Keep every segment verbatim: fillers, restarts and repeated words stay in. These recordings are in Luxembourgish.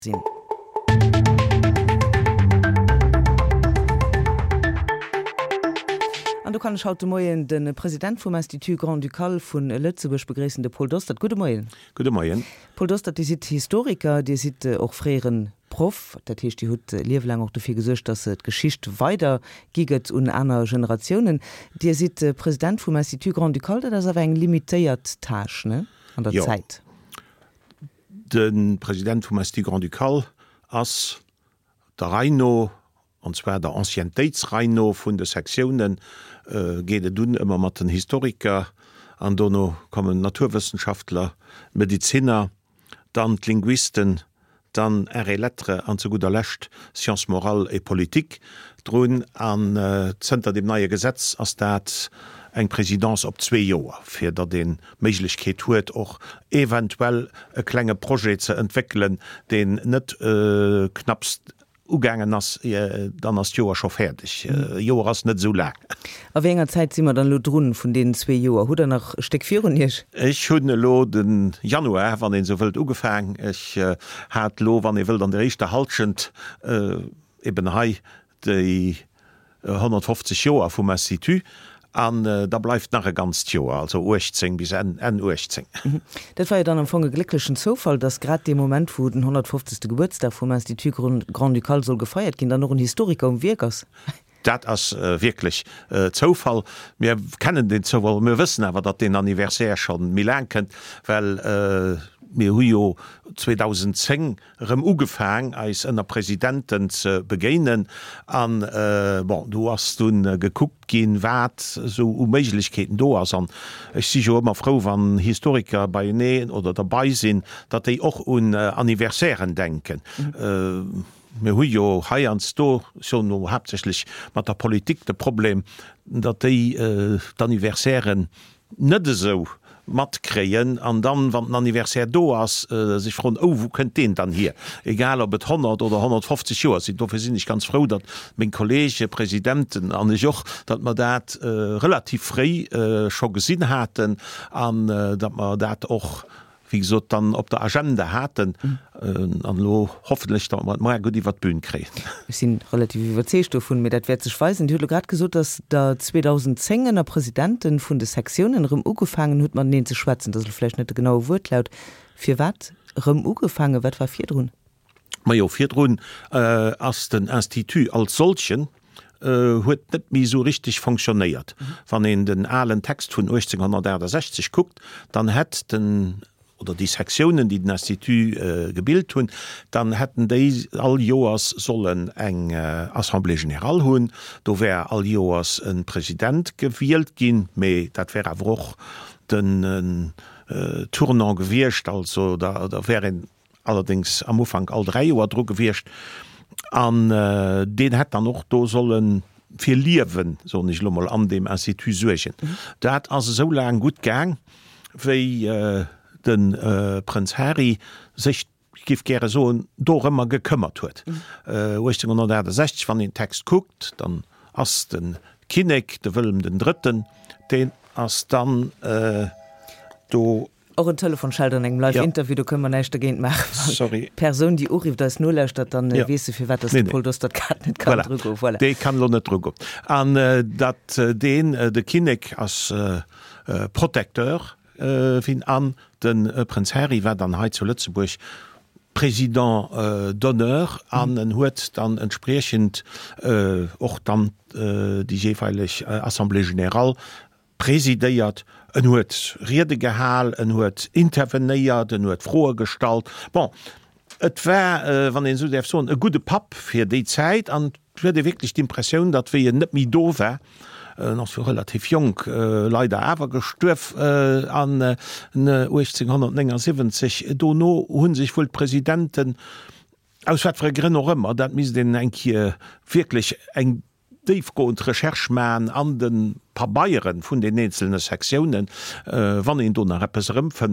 sinn. An du kannst haut Moien den Präsident vom Institut Grand Ducal vun Lützeburg begressen de Paul Dostert. Gute Moien. Gute Moien. Paul Dostert, die sieht Historiker, die sieht äh, auch freieren Prof, dat heißt, die hut äh, liebelang auch dafür gesucht, dass et Geschicht weiter giget und einer Generationen. Die sieht äh, Präsident vom Institut Grand Ducal, das ist eng limitiert Tasch, ne? An der ja. Zeit. Den Präsident vom Institut Grand Ducal as der Reino, und zwar der Ancientätsreino vun de Sektionen, äh, geht dun immer mat den Historiker, an donno kommen Naturwissenschaftler, Mediziner, dann Linguisten, dann R E Lettre, an zu guter Letzt Science Moral et Politik, droen an äh, Zter dem neue Gesetz as dat eng Präsidentz op zwei Joer, fir dat den Meiglichkeit huet och eventuell e klenge Projekt ze entwickeln, den net äh, knappst ugangen ass äh, dann as Joer scho fertig. Äh, Joer ass net so lang. A enger Zeit simmer dann lo runnnen vun den zwei Joer. Hu er nach Steckfirieren hich? Ich hunne lo den Januar, wann den sowelt ugefang. Ich äh, hat lo, wann e wild an der richchte Halschend äh, eben hei déi äh, hundertfünfzig Joer vum Institut. an äh, da bleibt nachher ganz Joer, also achtzehn bis en achtzehn. Mhm. Das war ja dann am Anfang ein glücklichen Zufall, dass gerade dem Moment, wo den hundertfünfzigsten Geburtstag vom Institut Grand Ducal soll gefeiert gehen, dann noch ein Historiker um Wirkers. Dat as äh, wirklich äh, Zufall. Wir kennen den Zufall, wir wissen aber, dat den Anniversär schon Milan kennt, weil äh, mir Huio zweitausendzehn rem ugefang als einer Präsidenten zu begegnen an äh, bon, du hast du äh, geguckt gehen wat so Unmöglichkeiten do an ich si immer froh wann Historiker bei nähen oder dabei sind, dat die auch un äh, Anniversären denken. Mhm. Äh, mir Huio haiers do schon no hauptsächlich mat der Politik de Problem, dat die äh, Anniversären net so mat kreien an dann wann den Anniversär do ass äh, sich fro oh wo könnt den dann hier egal ob et hundert oder hundertfünfzig Joer sind dofir sinn ich ganz froh dat min Kollege Präsidenten an Joch dat man dat äh, relativ frei äh, schon gesinn hatten an äh, dat man dat och wie so dann op der Agenda hatten mhm. äh, an lo hoffentlich gut die wat Bbün kre. Wir sind relativ überzestoff von mir dat sich weisen. Die grad gesucht, dass der zweitausendzehn der Präsidenten vun de Sektionen rum ugefangen hut man den zu schwatzen, das vielleicht net genau Wort laut. Für wat rum ugefangen wat war vier run? Ma jo vier run äh, as den Institut als solchen huet uh, net mi so richtig funktioniert. Mhm. Wann en den allen Text vun achtzehnhundertsechzig guckt, dann het den oder die Sektionen, die den Institut äh, gebildet hun, dann hätten die all Joas sollen eng äh, Assemblée Générale hun, do wär all Joas ein Präsident gewählt gin, me dat wär auch den äh, Tournant gewircht, also da, da wären allerdings am Anfang all drei Joer Druck gewircht. An äh, den het dann noch do sollen fir liewen, so nicht lummel an dem Institut suechen. Mhm. Dat also so lang gut gang, wie äh, den äh, Prinz Harry sich gif gerne so do immer gekümmert huet. Mhm. Äh, achtzehnhundertsechzig wann den Text guckt, dann ass den Kinnek, de Wilhelm den Dritten, den ass dann äh, do auch ein Telefonschalter an engem Live-Interview, du können wir nicht dagegen machen. Sorry. Person, die Uriv das null erstattet, dann ja. weißt du, für was das nee, Paul Dostert nicht kann voilà. drücken. Voilà. Die kann noch nicht drücken. Und äh, dat äh, den, äh, der Kinnek als äh, äh, Protekteur äh, fing an, den äh, Prinz Harry war dann heute zu Lützeburg Präsident äh, d'honneur an en huet dann entsprechend äh, auch dann äh, die jeweilig äh, Assemblée Générale präsidéiert, en huet Rede gehal, en huet intervenéiert, en huet frohe Gestalt. Bon, et war äh, wann den so der so e gute Pap fir die Zeit an huet wirklich die Impression, dat wir net mi do war. Äh, noch für relativ jung äh, leider awer gestuf äh, an äh, achtzehnhundertsiebzig do no hunn sich vu Präsidenten aus wat Grinner rëmmer, dat mis den enkie wirklich eng Deifgehend Recherchman an den paar Bayieren vun den einzelnen Sektionen äh, wann en donner Reppes rëmpfend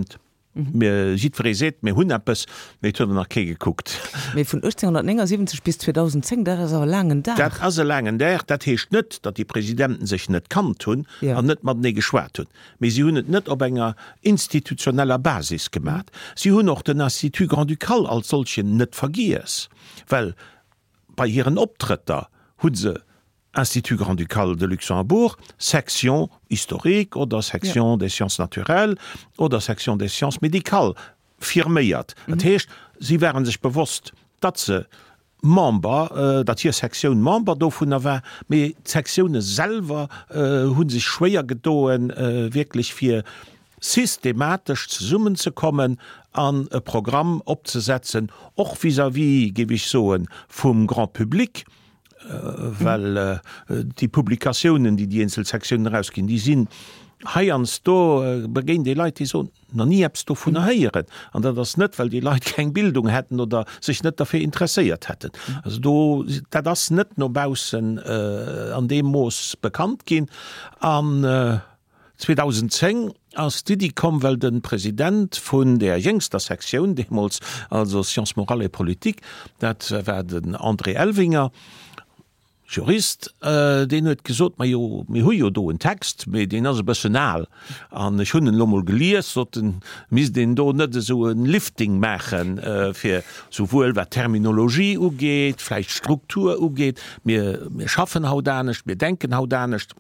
mir sieht freiset mir hun appes mit nach ke geguckt von achtzehnhundertsiebzig bis zweitausendzehn da ist aber langen da dat as langen der dat hecht net dat die Präsidenten sich net kann tun an ja. net mat ne geschwar tun me sie hun net op enger institutioneller Basis gemacht sie hun noch den Institut Grand Ducal als solchen net vergies weil bei ihren Optritter hun se Institut Grand Ducal de Luxembourg, Section historique oder Section ja. des sciences naturelles oder Section des sciences médicales firméiert. Mhm. Dat heißt, sie wären sich bewusst, dat ze Member, äh, dat hier Sektion Member do vun erwer, méi Sektionen selber äh, hunn sich schwéier gedoen äh, wirklich fir systematisch zu summen zu kommen, an e Programm opzusetzen, och vis-à-vis, gebe ich so, vum Grand Publik, weil äh, die Publikationen, die die Einzelsektionen rausgehen, die sind heierns do äh, begehen die Leute die so noch nie habst du von mhm. heieren an das nicht, weil die Leute keine Bildung hätten oder sich nicht dafür interessiert hätten. Also du da das nicht nur bausen äh, an dem muss bekannt gehen an äh, zweitausendzehn als Didi kom well den Präsident vun der jüngster Sektion demals also Sciences Morales et Politique, dat werden André Elvinger Jurist, äh, den huet gesot ma jo mi hu jo do en Text méi den as personal an hunnnen Lommel geliers so mis den do net so en Lifting machen äh, fir sowohl wat Terminologie ugeet, vielleicht Struktur ugeet, mir mir schaffen haudanecht, mir denken haudanecht.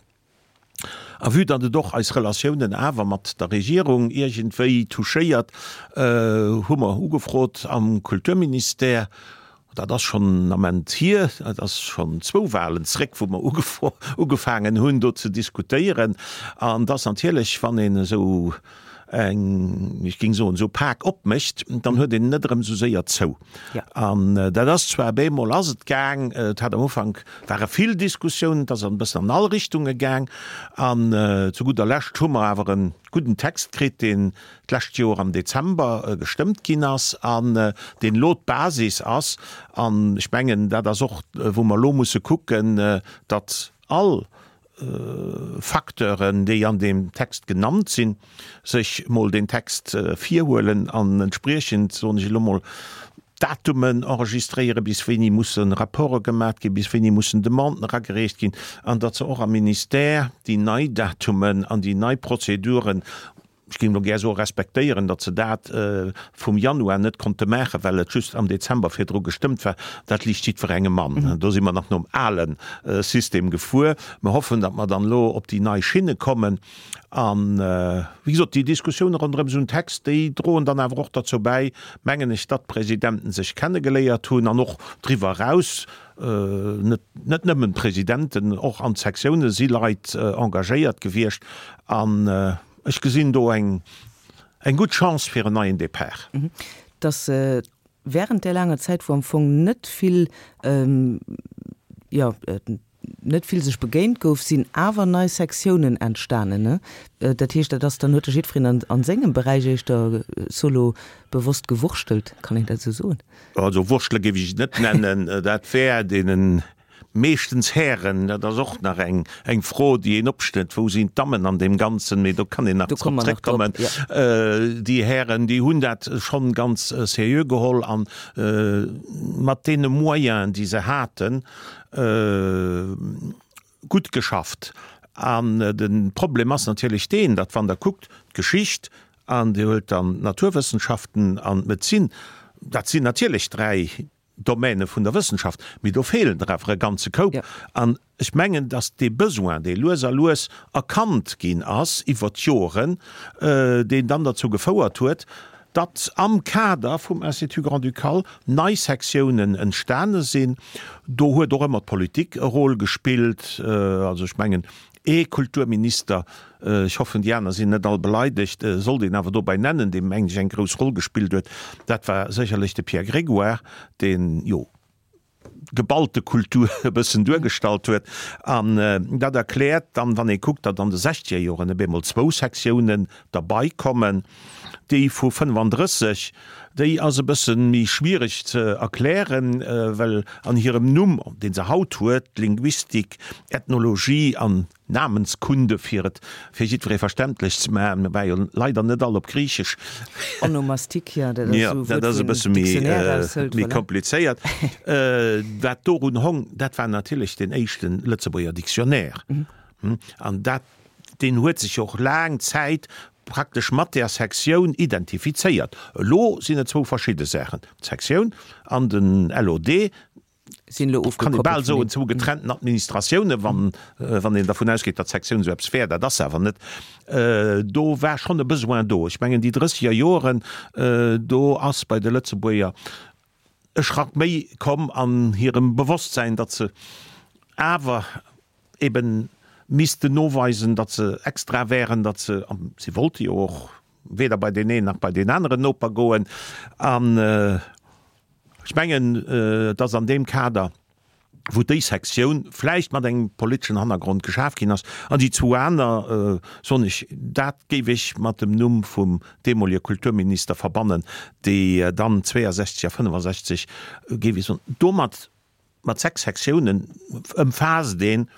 A wie dat doch als Relationen awer mat der Regierung irgentéi touchéiert äh, hummer ugefrot am Kulturminister. Da das schon amment hier das schon zwo Wahlensreck wo man ugefangen hun dort zu diskutieren an das natürlich van den so eng ich ging so und so Park opmecht dann hue den netm so sehr zo an ja. da das zwar bemol las gang äh, hat am Anfang waren viel Diskussionen das an bis an alle Richtungen gang an äh, zu guter Lächt hummer aber einen guten Textkrit den Lächtjahr am Dezember äh, gestimmt Kinas an äh, den Lotbasis ass an Spengen da das auch äh, wo man lo muss gucken äh, dat all Faktoren, die an dem Text genannt sind, sich mal den Text äh, vierholen an entsprechend so mal Datumen enregistrieren, bis wenn ich muss Rapporte gemacht gehen, bis wenn ich muss Demanden gerecht gehen, an dazu auch am Minister die neue Datumen an die neue Prozeduren. Ich ging noch gerne so respektieren, dass sie das äh, vom Januar nicht konnte machen, weil es just am Dezember für Druck gestimmt war. Das liegt nicht für einen Mann. Mhm. Da sind wir nach einem allen äh, System gefahren. Wir hoffen, dass wir dann lo auf die neue Schiene kommen. Und, äh, wie gesagt, die Diskussionen rund um so einen Text, die drohen dann einfach auch dazu bei, Mengen Stadtpräsidenten sich kennengelernt tun, und noch drüber raus. Äh, nicht, nicht nur Präsidenten, auch an Sektionen, sie Leute äh, engagiert gewirrscht. Und, äh, ich gesinn do eng eng gut Chance fir een neuen D P R. Das äh, während der lange Zeit vom Fong net viel ähm, ja äh, net viel sich begéint gouf sinn awer neue Sektionen entstanden ne äh, dat hicht das der Unterschied an, an segem Bereich ich da solo bewusst gewurchtelt kann ich dazu so also wurschtle ge ich net nennen dat fair denen meestens Herren dat auch nach eng eng froh die en opsteht wo sie dammen an dem ganzen du kann nach kommen ja. äh, die Herren die hundert schon ganz äh, serieux geholl an äh, Martine moyen diese hatten äh, gut geschafft an äh, den Problem ist natürlich den dat van der guckt Geschicht an die hört an Naturwissenschaften an Medizin dat sind natürlich drei Domäne vun der Wissenschaft mit do fehlen drauf ganze Ko an ja. Ich mengen dass die besoin de loser los erkannt gin ass Ivationen äh, den dann dazu gefauerert huet dat am Kader vom Institut Grand Ducal Neisektionen entstanden sinn do huet doch immer Politik e roll gespielt äh, also ich mengen E Kulturminister äh, ich hoffe Janer sind net all beleidigt äh, soll den aber dabei nennen dem eng en gros roll gespielt wird dat war sicherlich de Pierre Grégoire den jo geballte Kultur bisssen durchgestalt huet an äh, dat erklärt dann wann ich guckt dat an de sechziger Jahren bemmel zwo Sektionen dabei kommen die vu fünfunddreißig déi as e bëssen mi schwierig ze erklären, äh, well an hirem Numm, den se haut huet, Linguistik, Ethnologie an Namenskunde firet fir jitré verständlich ze ma bei leider net all op Griechisch. Onomastik ja, ja, so bësse mi kompliceéiert. äh, dat do hun Hong, dat war natürlich den echten Lützeburger Diktionär. Mhm. An dat den huet sich auch lang Zeit praktisch mat der Sektion identifiziert. Lo sind zwo verschiedene Sachen. Sektion an den L O D kann so zu getrennten Administrationen, wann, äh, wann den davon ausgeht, dat Sektion so fair, das aber net. Äh, do war schon de besoin do. Ich mengen die dreißiger Joren äh, do ass bei de Lützeburger schrak méi kom an ihrem Bewusstsein, dat ze awer eben miste noweisen, dat ze extra wären, dat ze um, sie wollte ja auch weder bei den einen noch bei den anderen Oper goen an äh, ich mengen äh, dass an dem Kader wo die Sektion vielleicht mal den politischen Hintergrund geschafft hast an die zwei anderen äh, so nicht dat gebe ich mit dem Numm vom demolier Kulturminister verbannen, die äh, dann zweiundsechzig fünfundsechzig äh, gebe ich so dummer mit sechs Sektionen umfasst den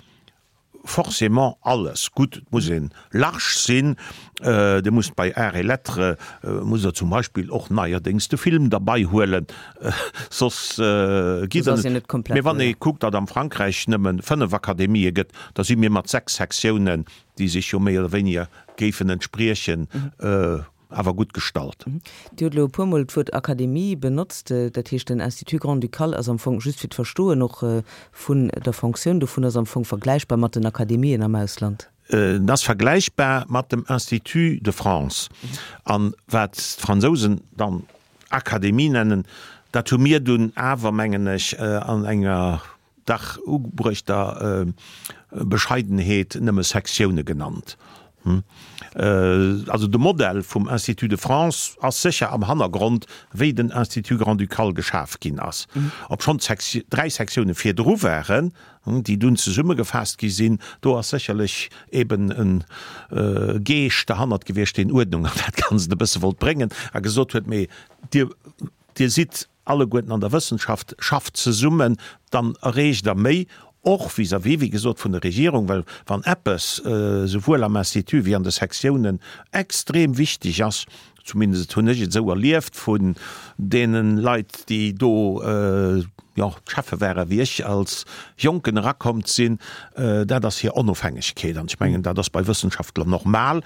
forcément alles gut muss lach sinn äh, de muss bei R Lettre äh, muss er zum Beispiel auch neuerdings de Film dabei holen äh, sos äh, wann ja. guckt dat am Frankreich nimmen fünf Akademie gëtt, da sie mir mat sechs Sektionen, die sich um mehr oder weniger gefen entsprechen mhm. äh, aber gut gestalt. Mhm. Die Pumult wird Akademie benutzt, dat hicht den Institut Grand Ducal as am Fong just fit verstohe noch äh, vun der Funktion du vun der am Fong vergleichbar mat den Akademien am Ausland. Äh, das vergleichbar mat dem Institut de France mhm. an wat Franzosen dann Akademie nennen, dat mir dun awermengenech äh, an enger Dach ubruchter äh, Bescheidenheet nëmme Sektione genannt. Hm. Äh, also de Modell vom Institut de France as sicher am Hannergrund wéi den Institut Grand Ducal geschaf gin ass. Mhm. Ob schon Sektion, drei Sektionen fir Dr wären, hm, die dun ze Summe gefasst gesinn, do as sicherlich eben een äh, Geech der Hand gewircht in Ordnung, dat kannst de bisse wollt bringen. Er gesot huet méi Dir, dir sieht alle Guten an der Wissenschaft schafft ze summen, dann errecht er méi. Och vis wie wie gesot vun der Regierung, weil van Appes äh, sowohl am Institut wie an de Sektionen extrem wichtig ass, zumindest hun so erlieft vun denen Leiit, die do äh, ja, schaffe wäre wie ich als Jonken rakommt sinn, äh, da das hier Unabhängigkeit an ich mengen da das bei Wissenschaftlern normal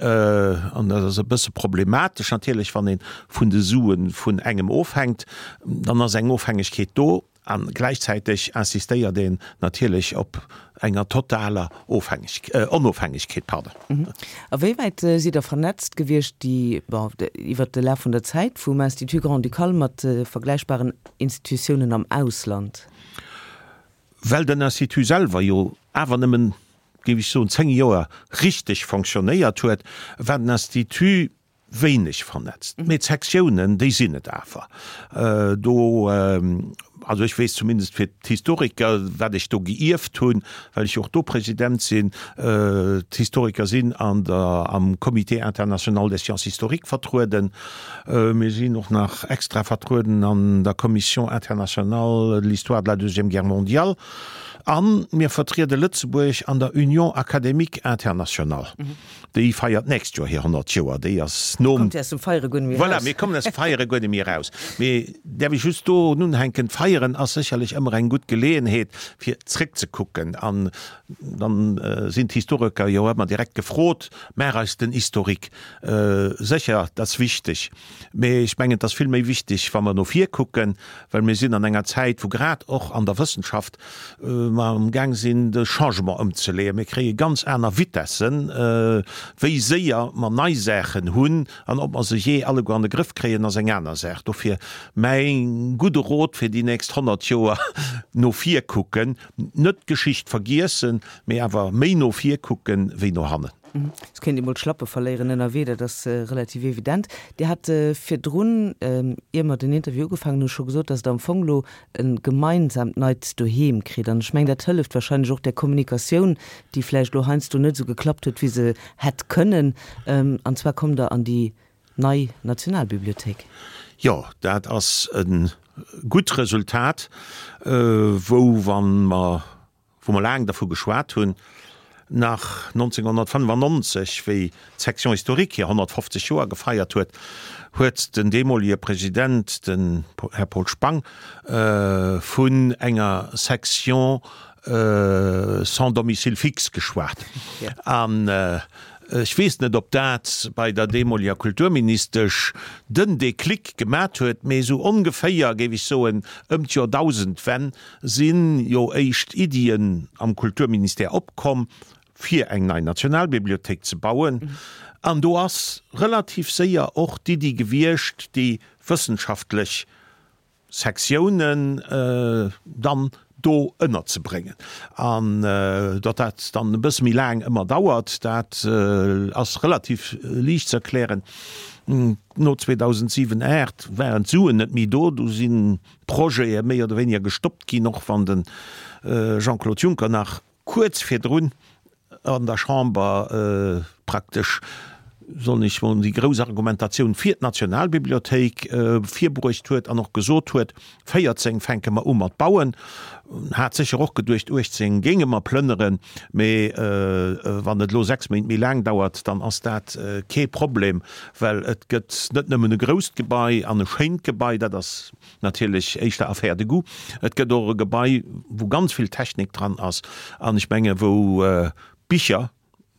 an äh, das bisse problematisch natürlich van den vun de Suen vun engem aufhängt, dann as eng Aufhängigkeit do. An gleichzeitig assistiert den natürlich op enger totaler äh, Unabhängigkeit. Mhm. Wie weit äh, sie da vernetzt gewircht die iwwer de Lauf von der Zeit vu Institut Grand Ducal mat äh, vergleichbaren Institutionen am Ausland? Well den Institut selber jo awer nimmen gebe ich so zehn Joer richtig funktioniert huet, werden Institut wenig vernetzt. Mhm. Mit Sektionen die sinnet afer. Äh, do ähm, Also ich weiß zumindest für Historiker werde ich do geirft tun, weil ich auch do Präsident sind, äh, Historiker sind an der, am Komitee International des Sciences Historiques vertruden. Äh, wir sind noch nach extra vertruden an der Kommission Internationale de l'Histoire de la Deuxième Guerre mondiale. An mir vertrete Lützeburg an der Union Académique Internationale. Mhm. Die feiert nächst Jahr hier hundert Jahre. Die ist nom... Voilà, wir kommen aus feiere Gunde mir raus. Wir, der wir just do nun henken feiern, als sicherlich immer ein gut Gelegenheit, für zurück zu gucken. An, dann äh, sind Historiker ja immer direkt gefroht, mehr als den Historik. Äh, sicher, das ist wichtig. Aber ich meine, das ist viel mehr wichtig, wenn wir noch vier gucken, weil wir sind an einer Zeit, wo gerade auch an der Wissenschaft äh, am Gang sind, das Changement umzuleben. Wir kriegen ganz einer Witessen, äh, wie sehr man Neisächen hunn, an ob man se je alle go an den Griff kreen as eng ennner sagt. Dofir mein gute Rot fir die nächst hundert Joer no vier kucken, net Geschicht vergiessen, mé awer méi no vier kucken wie no hannen. Das können die mal Schlappe verlehren in der Wede, das ist äh, relativ evident. Der hat äh, für Drun ähm, immer den Interview gefangen und schon gesagt, dass der am Fonglo ein gemeinsam Neid daheim kriegt. Und ich meine, das hilft wahrscheinlich auch der Kommunikation, die vielleicht du Heinz du nicht so geklappt hat, wie sie hätte können. Ähm, und zwar kommt er an die neue Nationalbibliothek. Ja, dat ass een gut Resultat, äh, wo wann ma wo man lang davor geschwart hun nach neunzehnhundertfünfundneunzig wie Sektion Historik hier hundertfünfzig Jahre gefeiert huet, huet den demolier Präsident den Herr Paul Spang äh, vun enger Sektion äh, sans domicile fix geschwart. Ja. An äh, ich weiß nicht, ob dat bei der Demolier Kulturministersch den de Klick gemerk huet, me so ungefähr gebe ich so ein um tausend wenn sinn jo echt Ideen am Kulturminister opkom, vier eng eine Nationalbibliothek zu bauen. An mhm. du hast relativ sehr auch die die gewircht, die wissenschaftlich Sektionen äh, dann do ënner ze bringen. An äh, dat dat dann bis mi lang immer dauert, dat äh, as relativ liicht zu erklären. No zweitausendsieben Äert wären zuen net mi do, du sinn Pro méi oder weniger gestoppt gi noch van den äh, Jean-Claude Juncker nach kurz fir runn an der Chamber äh, praktisch soll nicht wo die große Argumentation vier Nationalbibliothek äh, vier Brucht huet an noch gesot huet feiert seng fenke ma um mat bauen hat sich auch gedurcht urchtzing ginge mal plnneren me äh, wann net lo sechs Min mir lang dauert dann ass dat äh, ke Problem weil et gëtt net nëmmen e grost Gebei an e Scheintgebei dat das natürlich eichte Affäre de go et gët do Gebei wo ganz viel Technik dran ass an ich menge wo äh, Bicher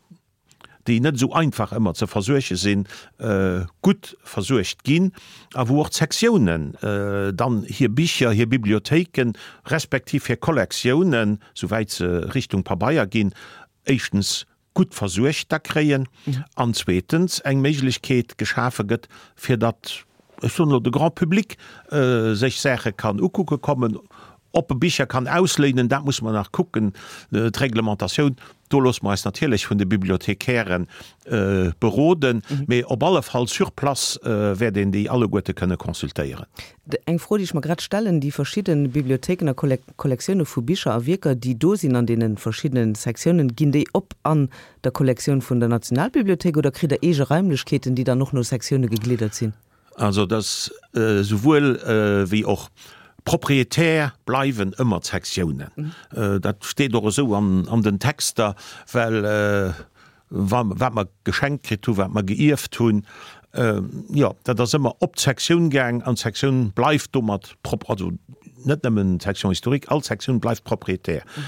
die net so einfach immer ze versuche sinn äh, gut versucht gin, a wo auch Sektionen äh, dann hier Bicher, hier Bibliotheken respektiv hier Kollektionen soweit ze Richtung Pabaier gin echtens gut versucht da kreen mhm. an zweitens eng Meiglichkeit geschafe gëtt fir dat so de Grand Publikum äh, sech Säche kann ukucke kommen op e Bicher kann auslehnen, da muss man nach gucken äh, Reglementation Dolos meist natürlich von den Bibliothekären äh, beroden, mhm. op alle Fall surplas äh, werden die alle Gute können konsultieren. Eng froh, die ich mal grad stellen, die verschiedenen Bibliotheken Kollektionen von Bücher a Wirker, die do sind an den verschiedenen Sektionen, gehen die op an der Kollektion von der Nationalbibliothek oder kriegt der ege Räumlichkeiten, die da noch nur Sektionen gegliedert sind? Also das äh, sowohl äh, wie auch proprietär bleiben immer Sektionen. Mhm. Äh, dat steht doch so an, an den Texter, weil äh, wat man geschenkt kriegt, wat man geirft tun. Äh, ja, dat das immer op Sektion gang an Sektion bleibt dummer also net nemmen Sektion Historik, als Sektion bleibt proprietär. Mhm.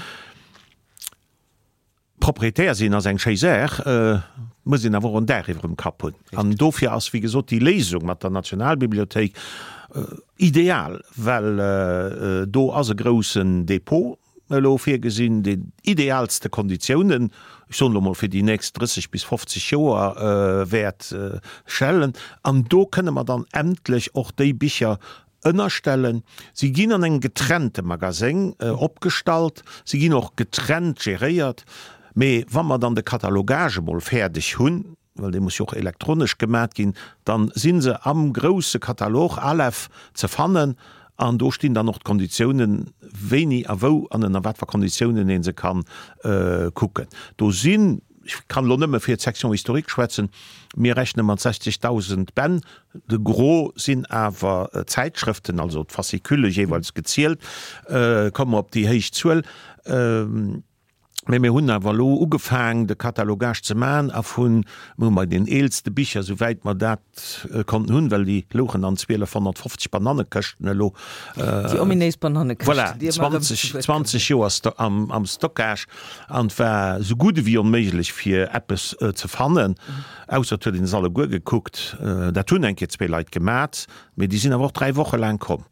Proprietär sinn as eng Chaiser äh, muss in awer deriwm kappen. An dofir ass wie gesot die Lesung mat der Nationalbibliothek äh, ideal, well äh, do as e grossen Depot lo fir gesinn de idealste Konditionen schon fir die nächst dreißig bis fünfzig Joer äh, wert äh, schellen. An do könne man dann endlich och déi Bicher ënnerstellen. Sie ginn an eng getrennte Magasin äh, opstalt, sie ginn noch getrennt geriert. Me wann man dann de Katalogagemol fertig hunn, weil de muss joch elektronisch gemerk gin, dann sinn se am grosse Katalog Aleph ze fannen, an do stehen dann noch Konditionen wenig a wo an den Erwertverkonditionen en se kann äh, gucken. Do sinn ich kann lo nëmme fir Sektion Historik schwätzen, mir rechne man sechzigtausend Ben, de Gro sinn awer äh, Zeitschriften, also Fasikülle jeweils gezielt, äh, kommen op die heich zuuel. Ähm, mir hunn awer lo ugefang de Katalogage ze ma a hunn mat den eelste Bicher soweit man dat äh, kon hunn, well die lochen an zweihundertfünfzig Bananen köchten lo äh, Bananen voilà, zwanzig Joer am, am Stockage an war so gute wie onméiglich fir Appes äh, ze fannen mhm. ausser hue den alle go geguckt äh, dat hunn enke zwe Leiit gemat, me die sinn awer drei Woche lang kom.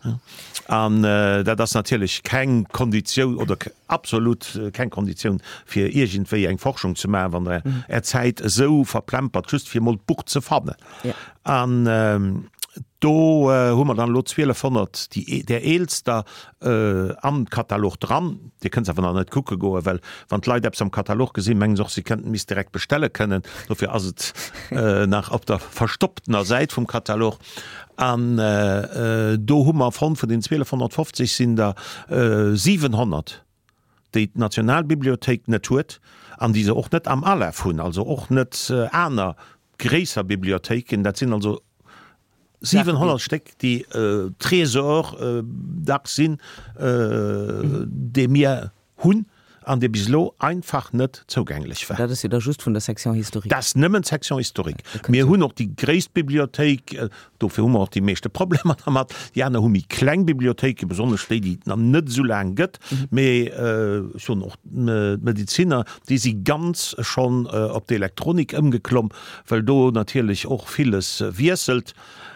An äh, dat das natürlich kein Kondition oder absolut äh, kein Kondition fir irgendwéi eng Forschung zu ma, wann er mhm. er Zeit so verplempert just fir mal Buch zu fannen. An ja. ähm, do hummer äh, dann lo zweihunderthundert die der eelster äh, am Katalog dran, die können van net kucke go, well wann Leiit am Katalog gesinn menggen soch sie könnten mis direkt bestelle können, dofir as het äh, nach op der verstopptener Seite vom Katalog. An äh, äh, do hummer von vu den zweihundertfünfzig sind da äh, siebenhundert die Nationalbibliothek net huet, an diese och net am Aleph hunn, also och net äh, aner gräser Bibliotheken, dat sind also siebenhundert Stück die äh, Tresor äh, da sind äh, mhm. de mir hun an de bislo einfach net zugänglich war. Das ist ja just von der Sektion Historik. Das nimmen Sektion Historik. Mir hun noch die Gräsbibliothek äh, dofir hummer auch die meeste Probleme hat. Ja hun die Kleinbibliothek besonders ste die net so lang gëtt mhm. äh, schon noch äh, Mediziner, die sie ganz schon äh, op die Elektronik ëmgeklomm, weil do natürlich auch vieles äh, wieselt.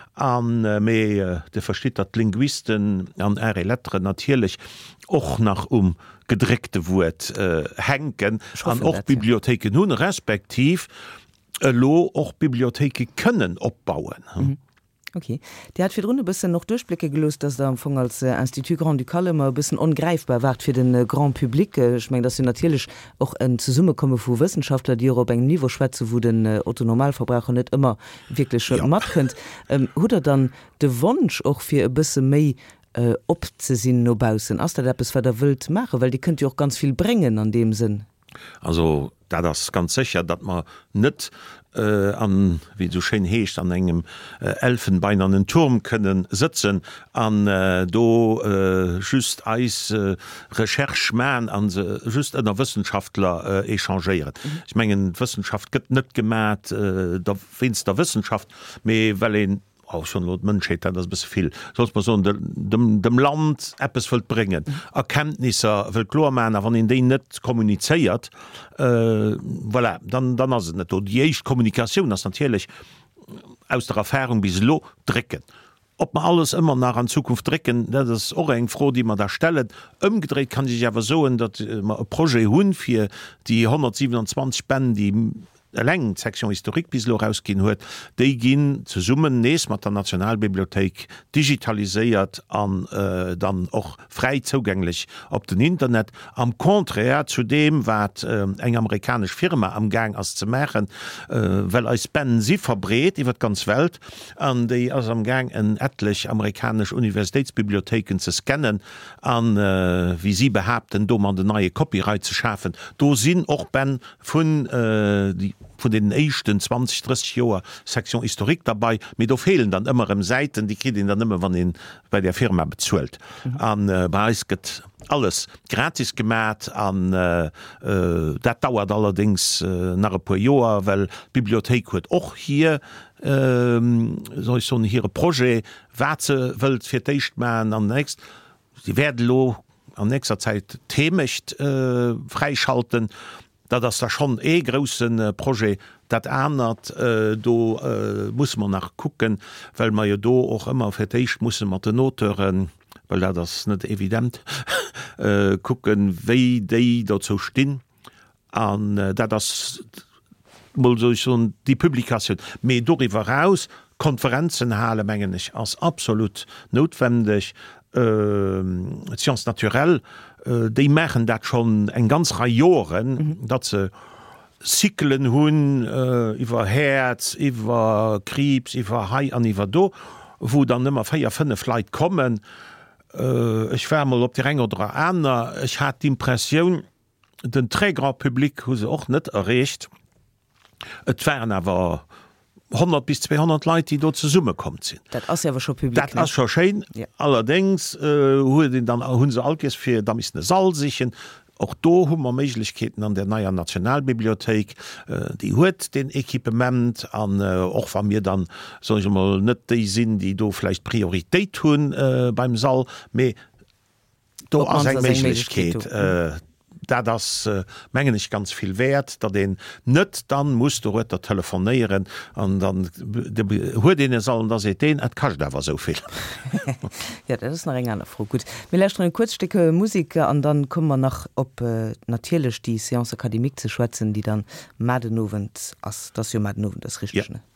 An äh, méi äh, de versteht dat Linguisten an Äre Lettre natierlich och nach um gedreckte Wut äh, henken an och Bibliotheken hun respektiv äh, lo och Bibliotheke können opbauen. Mhm. Okay. Der hat für Runde bisschen noch Durchblicke gelöst, dass da am Anfang als äh, Institut Grand du Calme ein bisschen ungreifbar war für den äh, Grand Public. Äh, ich meine, dass sie natürlich auch äh, zur Summe kommen von Wissenschaftler, die auf einem Niveau schwätzen, wo den äh, Otto-Normalverbraucher nicht immer wirklich schon ja. matt könnt. Ähm, hat er dann den Wunsch auch für ein bisschen mehr äh, abzusehen noch bausen, als der etwas, was er will machen, weil die könnt ja auch ganz viel bringen an dem Sinn. Also da das ganz sicher, dass man nicht äh, an wie du schön hecht an engem äh, Elfenbein an den Turm können sitzen an äh, do äh, just eis äh, Rechercheman an se just einer Wissenschaftler äh, echangieren. Mhm. Ich mengen Wissenschaft gibt net gemerk äh, da finst der Wissenschaft me well en auch schon laut Menschheit, das ist viel. Sonst man so dem, dem Land etwas will bringen. Mhm. Erkenntnisse will klar machen, wenn in denen nicht kommuniziert, äh, voilà, dann, dann ist es nicht. Und die Kommunikation ist natürlich aus der Erfahrung bis lo drecken. Ob man alles immer nach an Zukunft drecken, das ist auch eng froh, die man da stellen. Umgedreht kann sich aber so, dass man ein Projekt hun für die hundertsiebenundzwanzig Spenden, die leng Sektion Historik bislo rausgin huet, déi ginn ze summen nees mat der Nationalbibliothek digitaliséiert an äh, dann och frei zugänglich op den Internet. Am konträr zu dem wat äh, eng amerikasch Firma am Gang ass ze machen, äh, well als Spenden sie verbreet, iwwer ganz Welt, an déi ass am Gang en etlich amerikasch Universitätsbibliotheken ze scannen, an äh, wie sie behaupten, do an de neue Copyright zu schaffen. Do sinn och ben vun äh, die von den echten zwanzig dreißig Joer Sektion Historik dabei, mit do fehlen dann immer im Seiten, die kriegen dann immer, wann ihn bei der Firma bezuelt. Mhm. An äh, bei uns geht alles gratis gemacht, an äh, äh, das dauert allerdings äh, nach ein paar Jahren, weil Bibliothek wird auch hier äh, so so ein hier Projekt, was sie will für dich machen, am nächsten, die werden lo an nächster Zeit Themecht äh, freischalten. Da das da schon e großen äh, Projekt dat ändert, äh, do äh, muss man nach gucken, weil man ja do auch immer vertecht muss man den Noteuren, weil da das nicht evident äh, gucken, wie die dazu stehen, an äh, da das so schon die Publikation me darüber raus Konferenzen hale mengen nicht als absolut notwendig. Äh, Science naturell, äh, die machen dat schon en ganz Rajoren, mhm. dat ze Zyklen hunn äh, iwwer Herz, iwwer Krebs, iwwer Hai an iwwer do, wo dann immer feier fünf Fleit kommen. Äh, ich wär mal op die Reng oder aner. Ich hat die Impression, den Trägerpublik hu se och net errecht. Et wären awer hundert bis zweihundert Leute, die dort zur Summe kommt sind. Das ist ja schon publik. Das ist schon schön. Ja. Allerdings äh, hun dann unser Alkes für da ist eine Saal sichern. Auch da haben wir Möglichkeiten an der neuen Nationalbibliothek. Äh, die hat den Equipment an, äh, auch wenn wir dann, sag ich mal, nicht die sind, die da vielleicht Priorität tun äh, beim Saal. Aber da ist eine Möglichkeit. Möglichkeit da das äh, Menge nicht ganz viel wert, da den net dann musst du heute telefonieren an dann hue den sollen da se den et kann da war so viel. Ja, das ist eine Frau. Gut, wir ein kurzstücke Musik an dann kommen wir nach op äh, natürlich die Science Akademie zu schwätzen, die dann Madenowend as das ja Madenowend das richtig. Ja.